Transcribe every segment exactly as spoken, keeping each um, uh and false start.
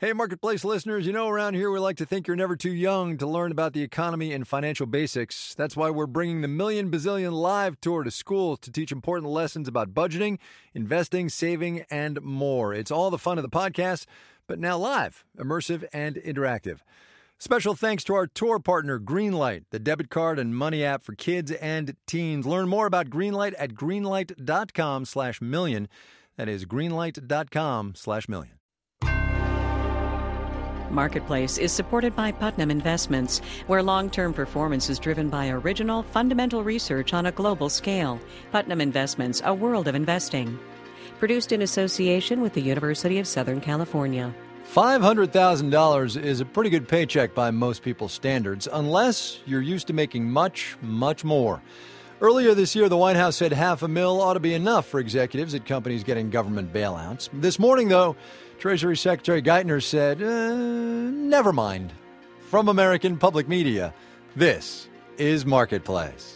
Hey, Marketplace listeners, you know around here we like to think you're never too young to learn about the economy and financial basics. That's why we're bringing the Million Bazillion Live Tour to schools to teach important lessons about budgeting, investing, saving, and more. It's all the fun of the podcast, but now live, immersive, and interactive. Special thanks to our tour partner, Greenlight, the debit card and money app for kids and teens. Learn more about Greenlight at greenlight.com slash million. That is greenlight.com slash million. Marketplace is supported by Putnam Investments, where long-term performance is driven by original, fundamental research on a global scale. Putnam Investments, a world of investing. Produced in association with the University of Southern California. five hundred thousand dollars is a pretty good paycheck by most people's standards, unless you're used to making much, much more. Earlier this year, the White House said half a mil ought to be enough for executives at companies getting government bailouts. This morning, though, Treasury Secretary Geithner said, uh, never mind. From American Public Media, this is Marketplace.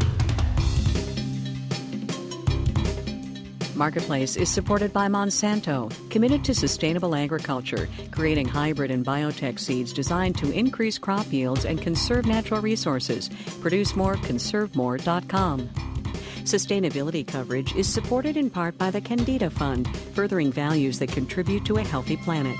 Marketplace is supported by Monsanto, committed to sustainable agriculture, creating hybrid and biotech seeds designed to increase crop yields and conserve natural resources. Produce more, conserve more dot com. Sustainability coverage is supported in part by the Candida Fund, furthering values that contribute to a healthy planet.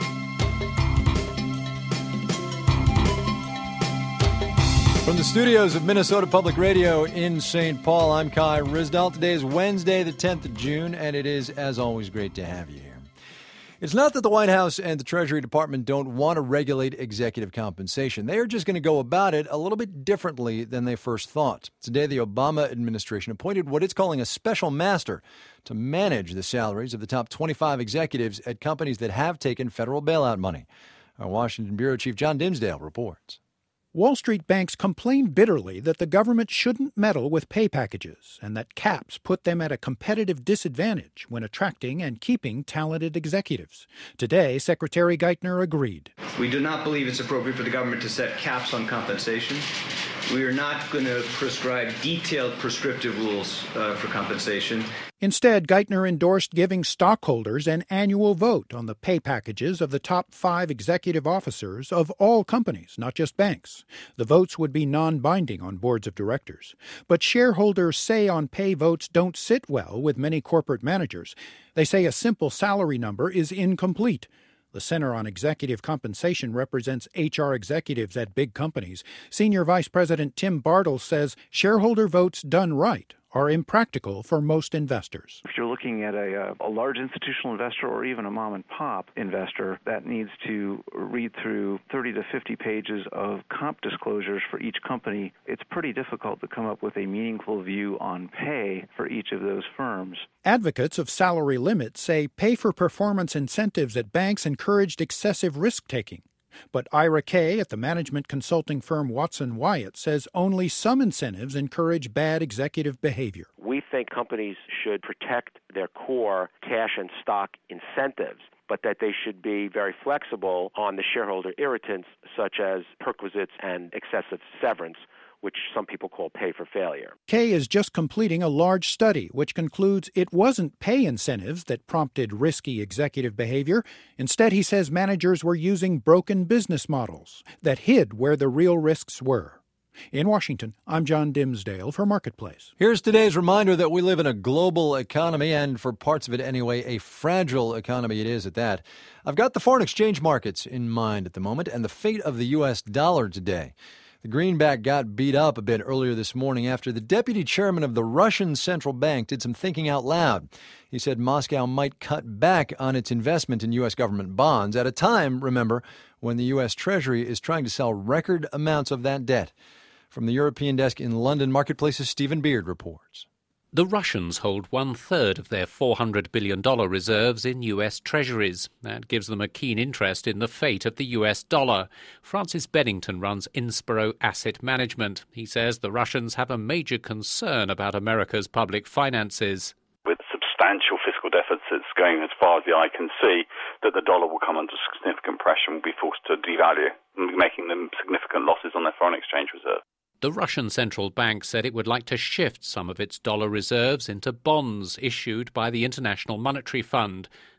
From the studios of Minnesota Public Radio in Saint Paul, I'm Kai Ryssdal. Today is Wednesday, the tenth of June, and it is, as always, great to have you here. It's not that the White House and the Treasury Department don't want to regulate executive compensation. They are just going to go about it a little bit differently than they first thought. Today, the Obama administration appointed what it's calling a special master to manage the salaries of the top twenty-five executives at companies that have taken federal bailout money. Our Washington Bureau Chief John Dimsdale reports. Wall Street banks complain bitterly that the government shouldn't meddle with pay packages and that caps put them at a competitive disadvantage when attracting and keeping talented executives. Today, Secretary Geithner agreed. We do not believe it's appropriate for the government to set caps on compensation. We are not going to prescribe detailed prescriptive rules uh, for compensation. Instead, Geithner endorsed giving stockholders an annual vote on the pay packages of the top five executive officers of all companies, not just banks. The votes would be non-binding on boards of directors. But shareholders' say-on-pay votes don't sit well with many corporate managers. They say a simple salary number is incomplete. The Center on Executive Compensation represents H R executives at big companies. Senior Vice President Tim Bartels says shareholder votes done right are impractical for most investors. If you're looking at a, a large institutional investor or even a mom-and-pop investor that needs to read through thirty to fifty pages of comp disclosures for each company, it's pretty difficult to come up with a meaningful view on pay for each of those firms. Advocates of salary limits say pay-for-performance incentives at banks encouraged excessive risk-taking. But Ira Kay at the management consulting firm Watson Wyatt says only some incentives encourage bad executive behavior. We think companies should protect their core cash and stock incentives, but that they should be very flexible on the shareholder irritants such as perquisites and excessive severance, which some people call pay for failure. Kay is just completing a large study which concludes it wasn't pay incentives that prompted risky executive behavior. Instead, he says managers were using broken business models that hid where the real risks were. In Washington, I'm John Dimsdale for Marketplace. Here's today's reminder that we live in a global economy, and for parts of it anyway, a fragile economy it is at that. I've got the foreign exchange markets in mind at the moment and the fate of the U S dollar today. The greenback got beat up a bit earlier this morning after the deputy chairman of the Russian central bank did some thinking out loud. He said Moscow might cut back on its investment in U S government bonds at a time, remember, when the U S Treasury is trying to sell record amounts of that debt. From the European desk in London, Marketplace's Stephen Beard reports. The Russians hold one-third of their four hundred billion dollars reserves in U S treasuries. That gives them a keen interest in the fate of the U S dollar. Francis Bennington runs Inspiro Asset Management. He says the Russians have a major concern about America's public finances. With substantial fiscal deficits going as far as the eye can see, that the dollar will come under significant pressure and will be forced to devalue, making them significant losses on their foreign exchange reserve. The Russian central bank said it would like to shift some of its dollar reserves into bonds issued by the International Monetary Fund.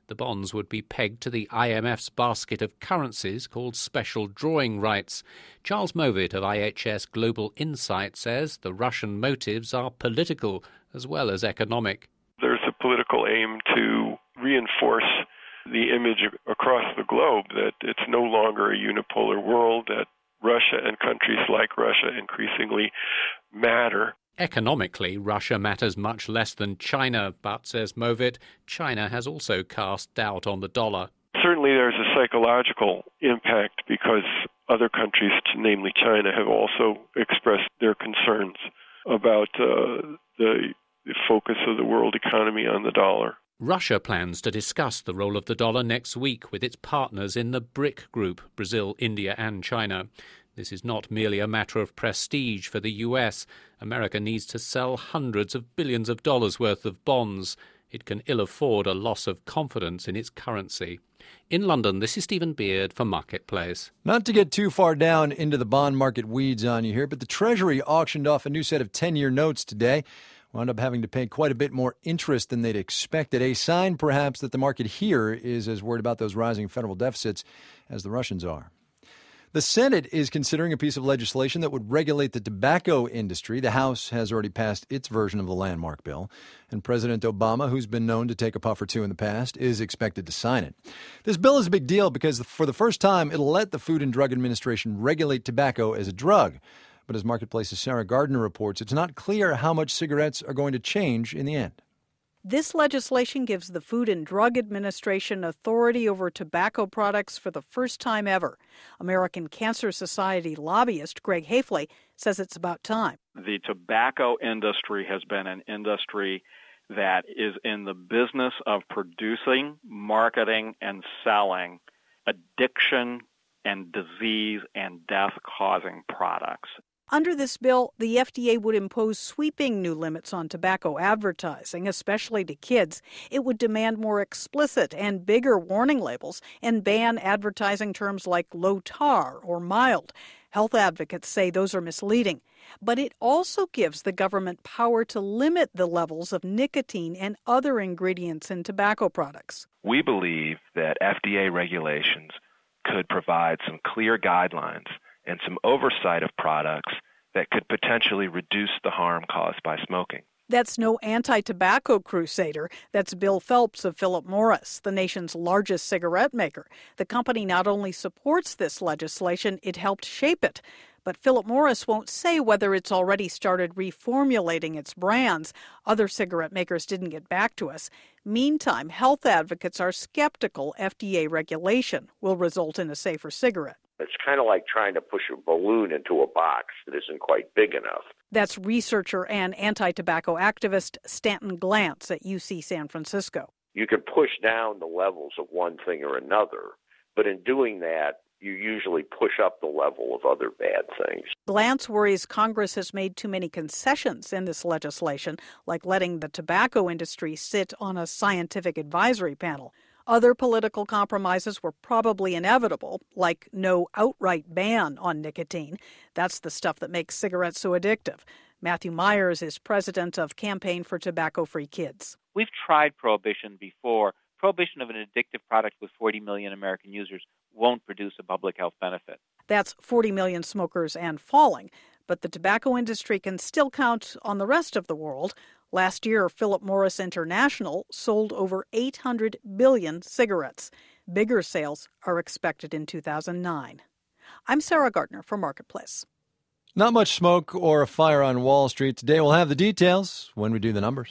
The bonds would be pegged to the I M F's basket of currencies called special drawing rights. Charles Movitt of I H S Global Insight says the Russian motives are political as well as economic. There's a political aim to reinforce the image across the globe that it's no longer a unipolar world, that Russia and countries like Russia increasingly matter. Economically, Russia matters much less than China, but, says Movitt, China has also cast doubt on the dollar. Certainly there's a psychological impact because other countries, namely China, have also expressed their concerns about uh, the focus of the world economy on the dollar. Russia plans to discuss the role of the dollar next week with its partners in the BRIC group, Brazil, India and China. This is not merely a matter of prestige for the U S. America needs to sell hundreds of billions of dollars worth of bonds. It can ill afford a loss of confidence in its currency. In London, this is Stephen Beard for Marketplace. Not to get too far down into the bond market weeds on you here, but the Treasury auctioned off a new set of ten-year notes today. Wound up having to pay quite a bit more interest than they'd expected. A sign, perhaps, that the market here is as worried about those rising federal deficits as the Russians are. The Senate is considering a piece of legislation that would regulate the tobacco industry. The House has already passed its version of the landmark bill, and President Obama, who's been known to take a puff or two in the past, is expected to sign it. This bill is a big deal because for the first time, it'll let the Food and Drug Administration regulate tobacco as a drug. But as Marketplace's Sarah Gardner reports, it's not clear how much cigarettes are going to change in the end. This legislation gives the Food and Drug Administration authority over tobacco products for the first time ever. American Cancer Society lobbyist Greg Hafley says it's about time. The tobacco industry has been an industry that is in the business of producing, marketing, and selling addiction and disease and death-causing products. Under this bill, the F D A would impose sweeping new limits on tobacco advertising, especially to kids. It would demand more explicit and bigger warning labels and ban advertising terms like low tar or mild. Health advocates say those are misleading. But it also gives the government power to limit the levels of nicotine and other ingredients in tobacco products. We believe that F D A regulations could provide some clear guidelines and some oversight of products that could potentially reduce the harm caused by smoking. That's no anti-tobacco crusader. That's Bill Phelps of Philip Morris, the nation's largest cigarette maker. The company not only supports this legislation, it helped shape it. But Philip Morris won't say whether it's already started reformulating its brands. Other cigarette makers didn't get back to us. Meantime, health advocates are skeptical F D A regulation will result in a safer cigarette. It's kind of like trying to push a balloon into a box that isn't quite big enough. That's researcher and anti-tobacco activist Stanton Glantz at U C San Francisco. You can push down the levels of one thing or another, but in doing that, you usually push up the level of other bad things. Glantz worries Congress has made too many concessions in this legislation, like letting the tobacco industry sit on a scientific advisory panel. Other political compromises were probably inevitable, like no outright ban on nicotine. That's the stuff that makes cigarettes so addictive. Matthew Myers is president of Campaign for Tobacco-Free Kids. We've tried prohibition before. Prohibition of an addictive product with forty million American users won't produce a public health benefit. That's forty million smokers and falling. But the tobacco industry can still count on the rest of the world. Last year, Philip Morris International sold over eight hundred billion cigarettes. Bigger sales are expected in two thousand nine. I'm Sarah Gardner for Marketplace. Not much smoke or a fire on Wall Street today. We'll have the details when we do the numbers.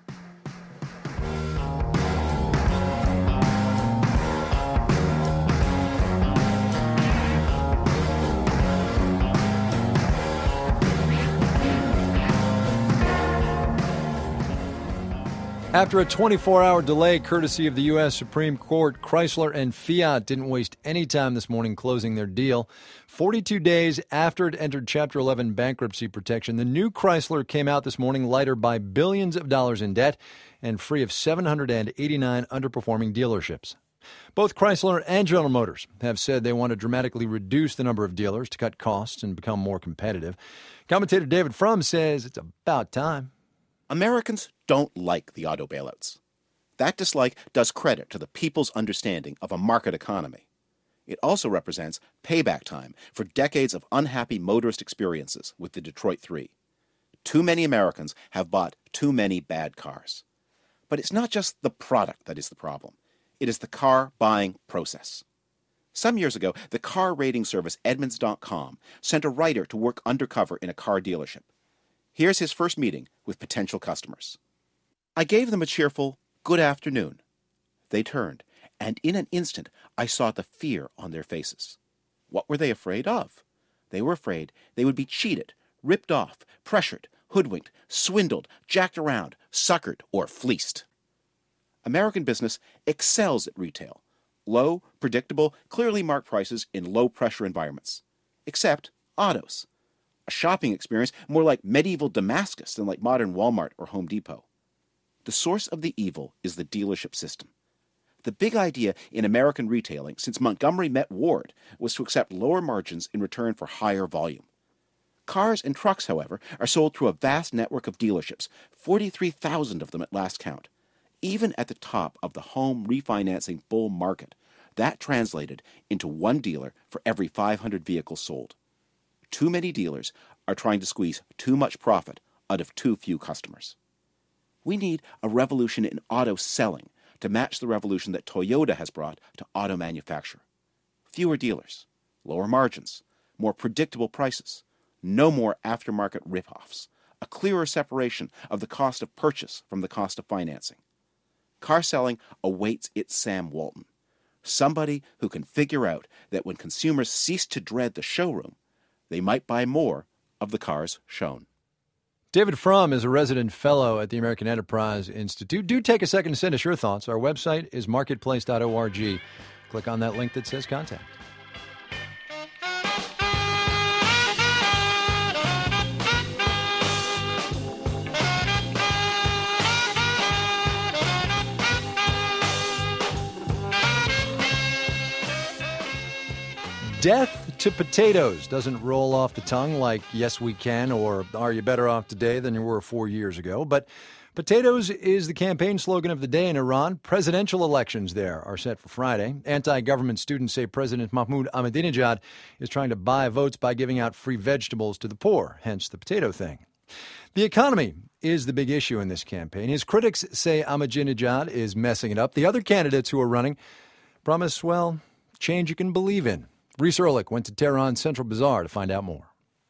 After a twenty-four hour delay courtesy of the U S Supreme Court, Chrysler and Fiat didn't waste any time this morning closing their deal. forty-two days after it entered Chapter eleven bankruptcy protection, the new Chrysler came out this morning lighter by billions of dollars in debt and free of seven hundred eighty-nine underperforming dealerships. Both Chrysler and General Motors have said they want to dramatically reduce the number of dealers to cut costs and become more competitive. Commentator David Frum says it's about time. Americans don't like the auto bailouts. That dislike does credit to the people's understanding of a market economy. It also represents payback time for decades of unhappy motorist experiences with the Detroit Three. Too many Americans have bought too many bad cars. But it's not just the product that is the problem. It is the car buying process. Some years ago, the car rating service Edmunds dot com sent a writer to work undercover in a car dealership. Here's his first meeting with potential customers. I gave them a cheerful, "Good afternoon." They turned, and in an instant I saw the fear on their faces. What were they afraid of? They were afraid they would be cheated, ripped off, pressured, hoodwinked, swindled, jacked around, suckered, or fleeced. American business excels at retail. Low, predictable, clearly marked prices in low-pressure environments. Except autos. A shopping experience more like medieval Damascus than like modern Walmart or Home Depot. The source of the evil is the dealership system. The big idea in American retailing since Montgomery met Ward was to accept lower margins in return for higher volume. Cars and trucks, however, are sold through a vast network of dealerships, forty-three thousand of them at last count. Even at the top of the home refinancing bull market, that translated into one dealer for every five hundred vehicles sold. Too many dealers are trying to squeeze too much profit out of too few customers. We need a revolution in auto selling to match the revolution that Toyota has brought to auto manufacture. Fewer dealers, lower margins, more predictable prices, no more aftermarket rip-offs, a clearer separation of the cost of purchase from the cost of financing. Car selling awaits its Sam Walton, somebody who can figure out that when consumers cease to dread the showroom, they might buy more of the cars shown. David Frum is a resident fellow at the American Enterprise Institute. Do take a second to send us your thoughts. Our website is marketplace dot org. Click on that link that says contact. Death to potatoes doesn't roll off the tongue like yes we can or are you better off today than you were four years ago. But potatoes is the campaign slogan of the day in Iran. Presidential elections there are set for Friday. Anti-government students say President Mahmoud Ahmadinejad is trying to buy votes by giving out free vegetables to the poor, hence the potato thing. The economy is the big issue in this campaign. His critics say Ahmadinejad is messing it up. The other candidates who are running promise, well, change you can believe in. Reese Ehrlich went to Tehran's Central Bazaar to find out more.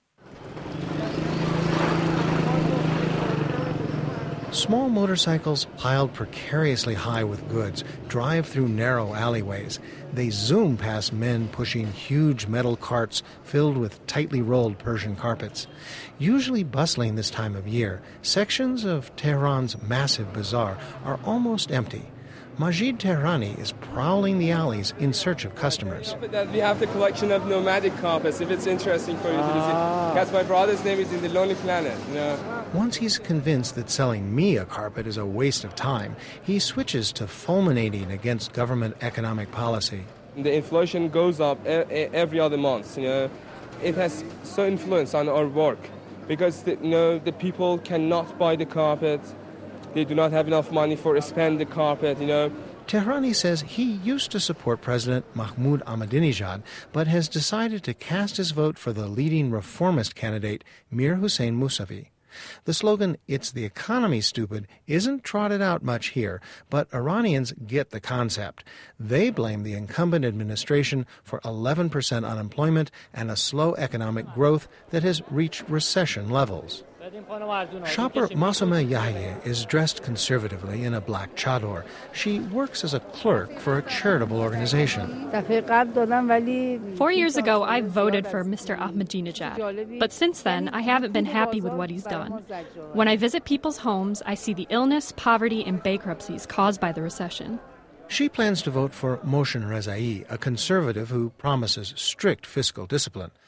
Small motorcycles piled precariously high with goods drive through narrow alleyways. They zoom past men pushing huge metal carts filled with tightly rolled Persian carpets. Usually bustling this time of year, sections of Tehran's massive bazaar are almost empty. Majid Tehrani is prowling the alleys in search of customers. We have the collection of nomadic carpets, if it's interesting for you to visit. Because my brother's name is in the Lonely Planet. You know? Once he's convinced that selling me a carpet is a waste of time, he switches to fulminating against government economic policy. The inflation goes up every other month. You know, it has so influence on our work because the, you know the people cannot buy the carpet. They do not have enough money for spend the carpet, you know. Tehrani says he used to support President Mahmoud Ahmadinejad, but has decided to cast his vote for the leading reformist candidate, Mir Hossein Mousavi. The slogan, "It's the economy, stupid," isn't trotted out much here, but Iranians get the concept. They blame the incumbent administration for eleven percent unemployment and a slow economic growth that has reached recession levels. Shopper Masuma Yahye is dressed conservatively in a black chador. She works as a clerk for a charitable organization. Four years ago, I voted for Mister Ahmadinejad. But since then, I haven't been happy with what he's done. When I visit people's homes, I see the illness, poverty, and bankruptcies caused by the recession. She plans to vote for Moshen Rezai, a conservative who promises strict fiscal discipline.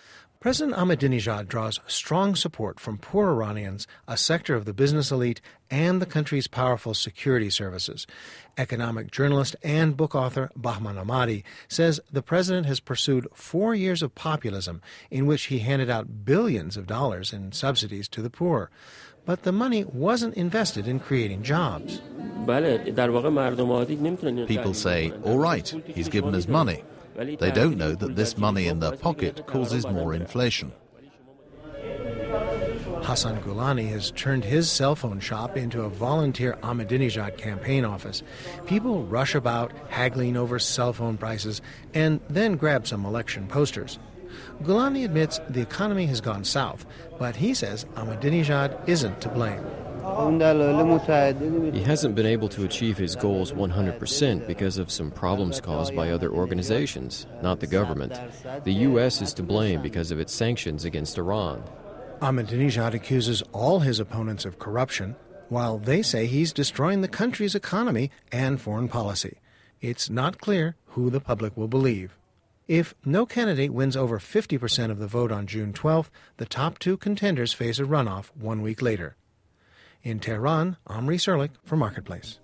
President Ahmadinejad draws strong support from poor Iranians, a sector of the business elite, and the country's powerful security services. Economic journalist and book author Bahman Ahmadi says the president has pursued four years of populism in which he handed out billions of dollars in subsidies to the poor. But the money wasn't invested in creating jobs. People say, all right, he's given us money. They don't know that this money in their pocket causes more inflation. Hassan Gulani has turned his cell phone shop into a volunteer Ahmadinejad campaign office. People rush about, haggling over cell phone prices, and then grab some election posters. Gulani admits the economy has gone south, but he says Ahmadinejad isn't to blame. He hasn't been able to achieve his goals one hundred percent because of some problems caused by other organizations, not the government. The U S is to blame because of its sanctions against Iran. Ahmadinejad accuses all his opponents of corruption, while they say he's destroying the country's economy and foreign policy. It's not clear who the public will believe. If no candidate wins over fifty percent of the vote on June twelfth, the top two contenders face a runoff one week later. In Tehran, Omri Serlik for Marketplace.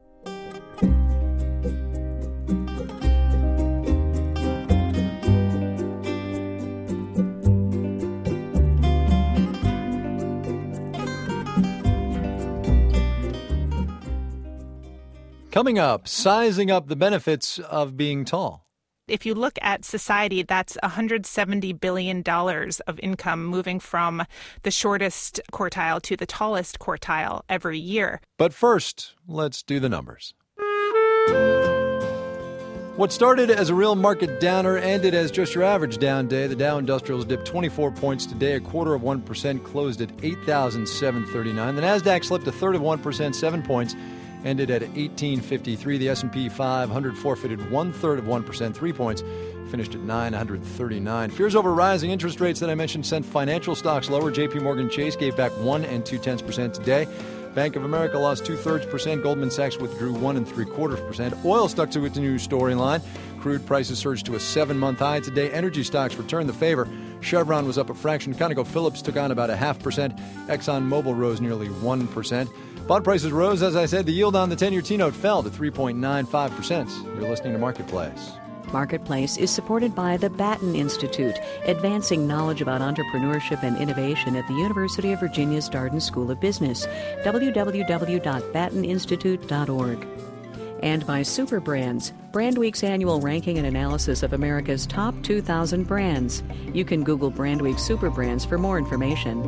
Coming up, sizing up the benefits of being tall. If you look at society, that's one hundred seventy billion dollars of income moving from the shortest quartile to the tallest quartile every year. But first, let's do the numbers. What started as a real market downer ended as just your average down day. The Dow Industrials dipped twenty-four points today, a quarter of one percent, closed at eight thousand seven hundred thirty-nine. The Nasdaq slipped a third of one percent, seven points, ended at eighteen fifty-three. The S and P five hundred forfeited one-third of one percent, three points, finished at nine hundred thirty-nine. Fears over rising interest rates that I mentioned sent financial stocks lower. J P Morgan Chase gave back one and two-tenths percent today. Bank of America lost two-thirds percent. Goldman Sachs withdrew one and three-quarters percent. Oil stuck to its new storyline. Crude prices surged to a seven-month high today. Energy stocks returned the favor. Chevron was up a fraction. ConocoPhillips took on about a half percent. ExxonMobil rose nearly one percent. Bond prices rose, as I said. The yield on the ten-year T-note fell to three point nine five percent. You're listening to Marketplace. Marketplace is supported by the Batten Institute, advancing knowledge about entrepreneurship and innovation at the University of Virginia's Darden School of Business. w w w dot batten institute dot org. And by Superbrands, Brandweek's annual ranking and analysis of America's top two thousand brands. You can Google Brandweek Superbrands for more information.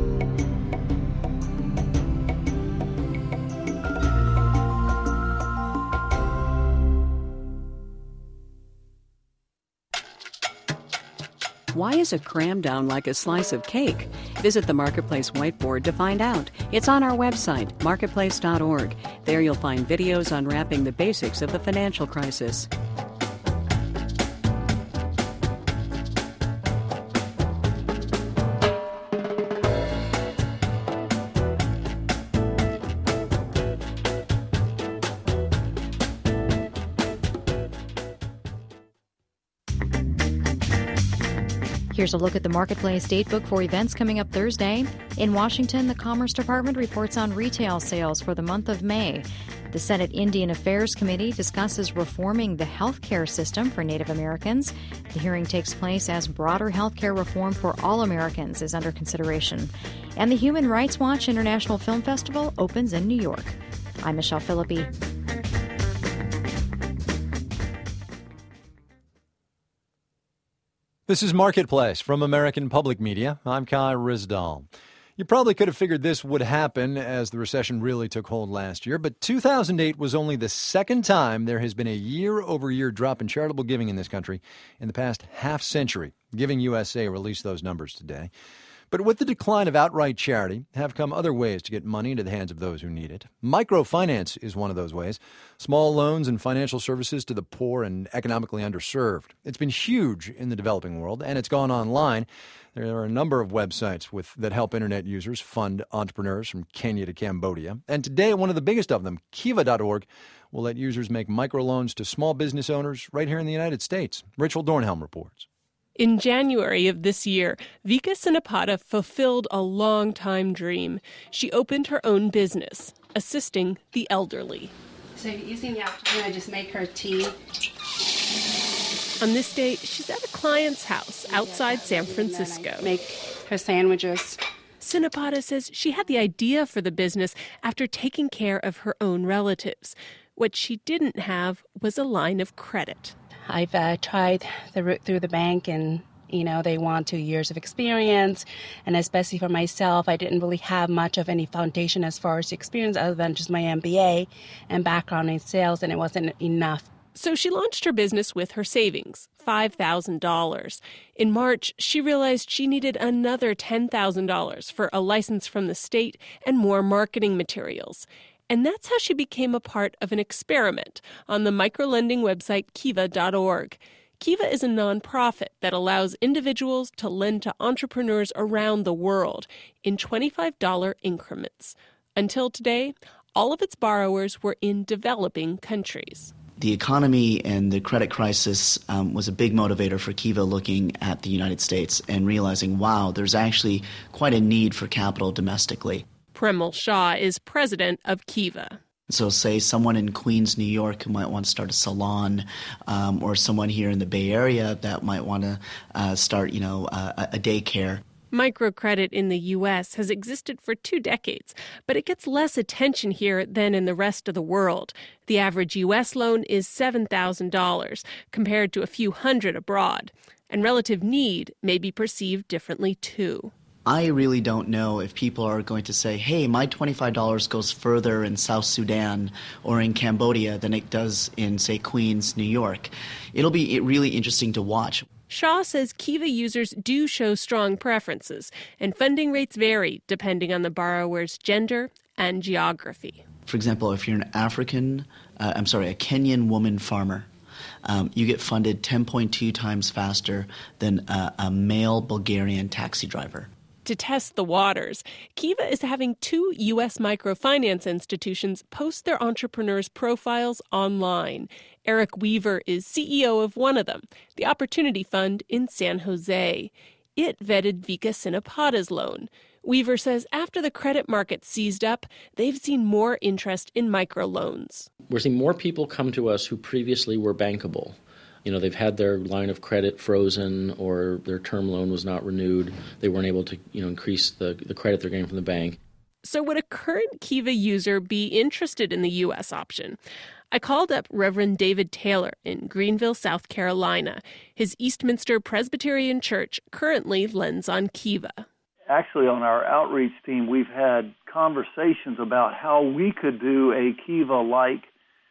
Why is a cram down like a slice of cake? Visit the Marketplace whiteboard to find out. It's on our website, marketplace dot org. There you'll find videos unwrapping the basics of the financial crisis. Here's a look at the Marketplace datebook for events coming up Thursday. In Washington, the Commerce Department reports on retail sales for the month of May. The Senate Indian Affairs Committee discusses reforming the health care system for Native Americans. The hearing takes place as broader health care reform for all Americans is under consideration. And the Human Rights Watch International Film Festival opens in New York. I'm Michelle Philippi. This is Marketplace from American Public Media. I'm Kai Rizdal. You probably could have figured this would happen as the recession really took hold last year, but two thousand eight was only the second time there has been a year-over-year drop in charitable giving in this country in the past half century. Giving U S A released those numbers today. But with the decline of outright charity have come other ways to get money into the hands of those who need it. Microfinance is one of those ways. Small loans and financial services to the poor and economically underserved. It's been huge in the developing world, and it's gone online. There are a number of websites with that help Internet users fund entrepreneurs from Kenya to Cambodia. And today, one of the biggest of them, kiva dot org, will let users make microloans to small business owners right here in the United States. Rachel Dornhelm reports. In January of this year, Vika Sinapada fulfilled a long-time dream. She opened her own business, assisting the elderly. So usually in the afternoon, I just make her tea. On this day, she's at a client's house outside San Francisco. Make her sandwiches. Sinapada says she had the idea for the business after taking care of her own relatives. What she didn't have was a line of credit. I've uh, tried the route through the bank, and, you know, they want two years of experience. And especially for myself, I didn't really have much of any foundation as far as experience other than just my M B A and background in sales, and it wasn't enough. So she launched her business with her savings, five thousand dollars. In March, she realized she needed another ten thousand dollars for a license from the state and more marketing materials. And that's how she became a part of an experiment on the microlending website kiva dot org. Kiva is a nonprofit that allows individuals to lend to entrepreneurs around the world in twenty-five dollars increments. Until today, all of its borrowers were in developing countries. The economy and the credit crisis um, was a big motivator for Kiva looking at the United States and realizing, wow, there's actually quite a need for capital domestically. Premal Shah is president of Kiva. So say someone in Queens, New York who might want to start a salon, um, or someone here in the Bay Area that might want to uh, start, you know, uh, a daycare. Microcredit in the U S has existed for two decades, but it gets less attention here than in the rest of the world. The average U S loan is seven thousand dollars compared to a few hundred abroad, and relative need may be perceived differently too. I really don't know if people are going to say, hey, my twenty-five dollars goes further in South Sudan or in Cambodia than it does in, say, Queens, New York. It'll be really interesting to watch. Shah says Kiva users do show strong preferences, and funding rates vary depending on the borrower's gender and geography. For example, if you're an African, uh, I'm sorry, a Kenyan woman farmer, um, you get funded ten point two times faster than a, a male Bulgarian taxi driver. To test the waters, Kiva is having two U S microfinance institutions post their entrepreneurs' profiles online. Eric Weaver is C E O of one of them, the Opportunity Fund in San Jose. It vetted Vika Sinapada's loan. Weaver says after the credit market seized up, they've seen more interest in microloans. We're seeing more people come to us who previously were bankable. You know, they've had their line of credit frozen or their term loan was not renewed. They weren't able to, you know, increase the, the credit they're getting from the bank. So would a current Kiva user be interested in the U S option? I called up Reverend David Taylor in Greenville, South Carolina. His Eastminster Presbyterian Church currently lends on Kiva. Actually, on our outreach team, we've had conversations about how we could do a Kiva-like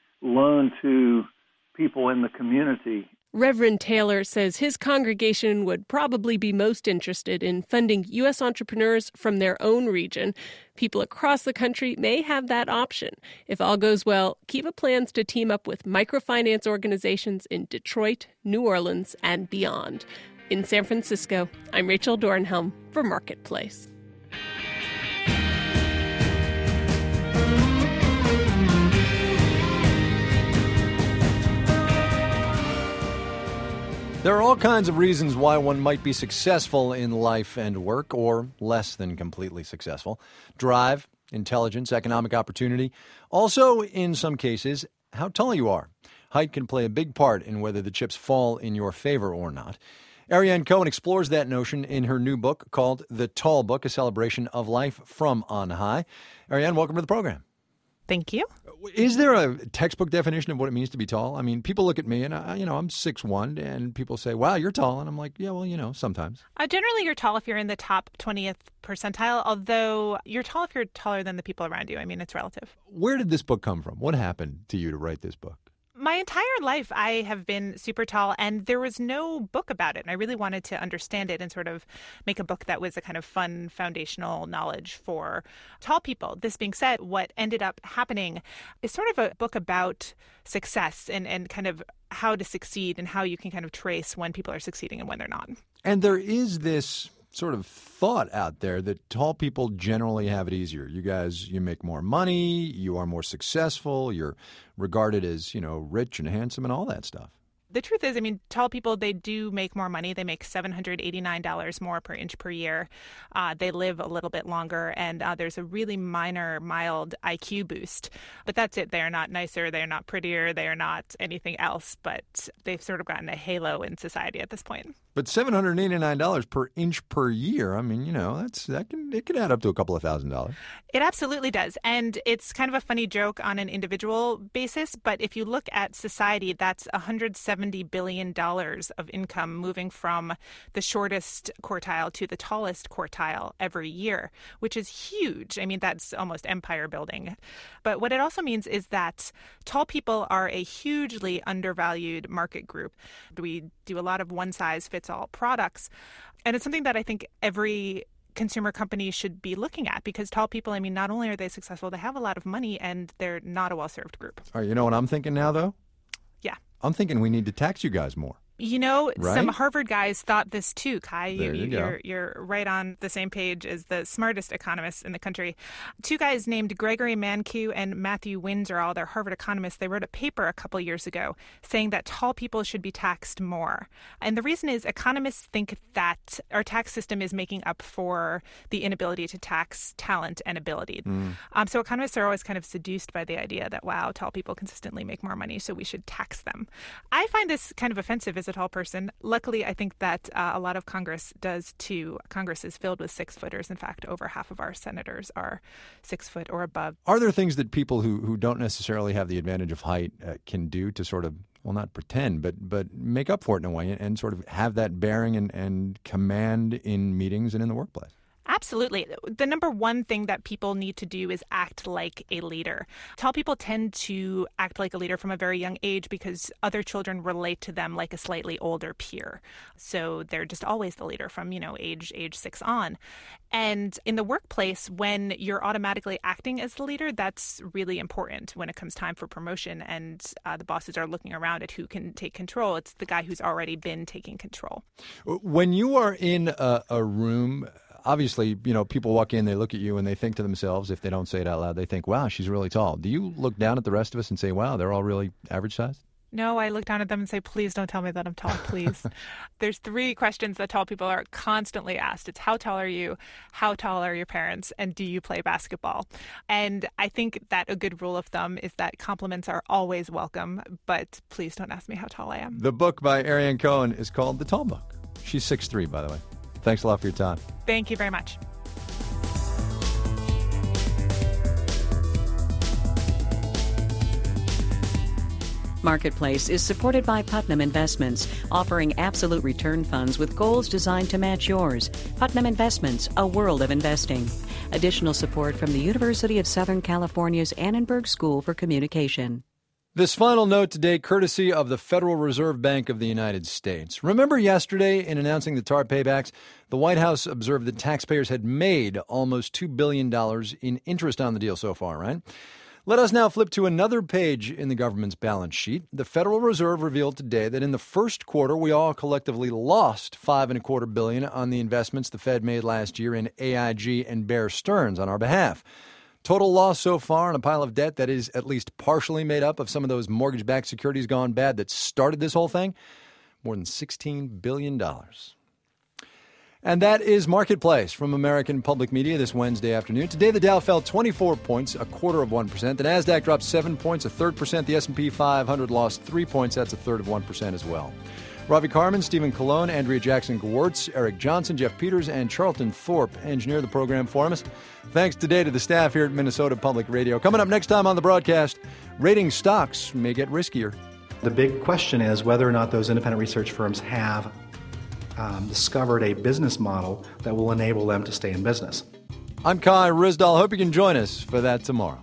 loan to people in the community. Reverend Taylor says his congregation would probably be most interested in funding U S entrepreneurs from their own region. People across the country may have that option. If all goes well, Kiva plans to team up with microfinance organizations in Detroit, New Orleans, and beyond. In San Francisco, I'm Rachel Dornhelm for Marketplace. There are all kinds of reasons why one might be successful in life and work, or less than completely successful. Drive, intelligence, economic opportunity. Also, in some cases, how tall you are. Height can play a big part in whether the chips fall in your favor or not. Ariane Cohen explores that notion in her new book called The Tall Book, a celebration of life from on high. Ariane, welcome to the program. Thank you. Is there a textbook definition of what it means to be tall? I mean, people look at me and, I, you know, I'm six one, and people say, wow, you're tall. And I'm like, yeah, well, you know, sometimes. Uh, generally, you're tall if you're in the top twentieth percentile, although you're tall if you're taller than the people around you. I mean, it's relative. Where did this book come from? What happened to you to write this book? My entire life, I have been super tall, and there was no book about it. And I really wanted to understand it and sort of make a book that was a kind of fun foundational knowledge for tall people. This being said, what ended up happening is sort of a book about success and, and kind of how to succeed and how you can kind of trace when people are succeeding and when they're not. And there is this sort of thought out there that tall people generally have it easier. You guys, you make more money, you are more successful, you're regarded as, you know, rich and handsome and all that stuff. The truth is, I mean, tall people, they do make more money. They make seven hundred eighty-nine dollars more per inch per year. Uh, they live a little bit longer, and uh, there's a really minor, mild I Q boost. But that's it. They're not nicer. They're not prettier. They are not anything else. But they've sort of gotten a halo in society at this point. But seven hundred eighty-nine dollars per inch per year, I mean, you know, that's that can it can add up to a couple of thousand dollars. It absolutely does. And it's kind of a funny joke on an individual basis. But if you look at society, that's one hundred seventy billion dollars of income moving from the shortest quartile to the tallest quartile every year, which is huge. I mean, that's almost empire building. But what it also means is that tall people are a hugely undervalued market group. We do a lot of one size fits all products. And it's something that I think every consumer company should be looking at, because tall people, I mean, not only are they successful, they have a lot of money, and they're not a well-served group. All right, you know what I'm thinking now, though? Yeah. I'm thinking we need to tax you guys more. You know, Right? some Harvard guys thought this too, Kai. There you go. You're, you're right on the same page as the smartest economists in the country. Two guys named Gregory Mankiw and Matthew Windsor, they're Harvard economists. They wrote a paper a couple years ago saying that tall people should be taxed more. And the reason is economists think that our tax system is making up for the inability to tax talent and ability. Mm. Um, so economists are always kind of seduced by the idea that, wow, tall people consistently make more money, so we should tax them. I find this kind of offensive as a tall person. Luckily, I think that uh, a lot of Congress does too. Congress is filled with six-footers. In fact, over half of our senators are six foot or above. Are there things that people who, who don't necessarily have the advantage of height uh, can do to sort of, well, not pretend, but but make up for it in a way and, and sort of have that bearing and, and command in meetings and in the workplace? Absolutely. The number one thing that people need to do is act like a leader. Tall people tend to act like a leader from a very young age because other children relate to them like a slightly older peer. So they're just always the leader from, you know, age age six on. And in the workplace, when you're automatically acting as the leader, that's really important when it comes time for promotion and uh, the bosses are looking around at who can take control. It's the guy who's already been taking control. When you are in a, a room, obviously, you know, people walk in, they look at you, and they think to themselves, if they don't say it out loud, they think, wow, she's really tall. Do you look down at the rest of us and say, wow, they're all really average size? No, I look down at them and say, please don't tell me that I'm tall, please. There's three questions that tall people are constantly asked. It's how tall are you, how tall are your parents, and do you play basketball? And I think that a good rule of thumb is that compliments are always welcome, but please don't ask me how tall I am. The book by Ariane Cohen is called The Tall Book. She's six three, by the way. Thanks a lot for your time. Thank you very much. Marketplace is supported by Putnam Investments, offering absolute return funds with goals designed to match yours. Putnam Investments, a world of investing. Additional support from the University of Southern California's Annenberg School for Communication. This final note today, courtesy of the Federal Reserve Bank of the United States. Remember yesterday, in announcing the TARP paybacks, the White House observed that taxpayers had made almost two billion dollars in interest on the deal so far, right? Let us now flip to another page in the government's balance sheet. The Federal Reserve revealed today that in the first quarter, we all collectively lost five and a quarter billion on the investments the Fed made last year in A I G and Bear Stearns on our behalf. Total loss so far on a pile of debt that is at least partially made up of some of those mortgage-backed securities gone bad that started this whole thing, more than sixteen billion dollars. And that is Marketplace from American Public Media this Wednesday afternoon. Today, the Dow fell twenty-four points, a quarter of one percent. The NASDAQ dropped seven points, a third percent. The S and P five hundred lost three points. That's a third of one percent as well. Ravi Carmen, Stephen Colon, Andrea Jackson-Gewurtz, Eric Johnson, Jeff Peters, and Charlton Thorpe engineer the program for us. Thanks today to the staff here at Minnesota Public Radio. Coming up next time on the broadcast, rating stocks may get riskier. The big question is whether or not those independent research firms have um, discovered a business model that will enable them to stay in business. I'm Kai Ryssdal. Hope you can join us for that tomorrow.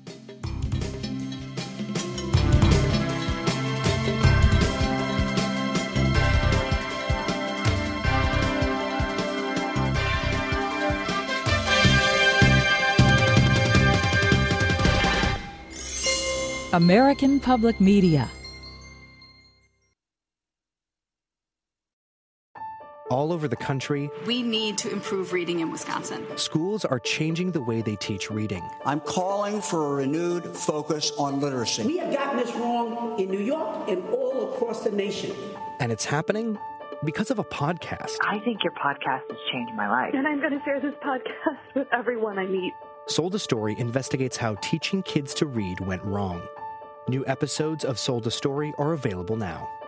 American Public Media. all over the country. We need to improve reading in Wisconsin. Schools are changing the way they teach reading. I'm calling for a renewed focus on literacy. We have gotten this wrong in New York and all across the nation. And it's happening because of a podcast. I think your podcast has changed my life. And I'm going to share this podcast with everyone I meet. Sold a Story investigates how teaching kids to read went wrong. New episodes of Sold a Story are available now.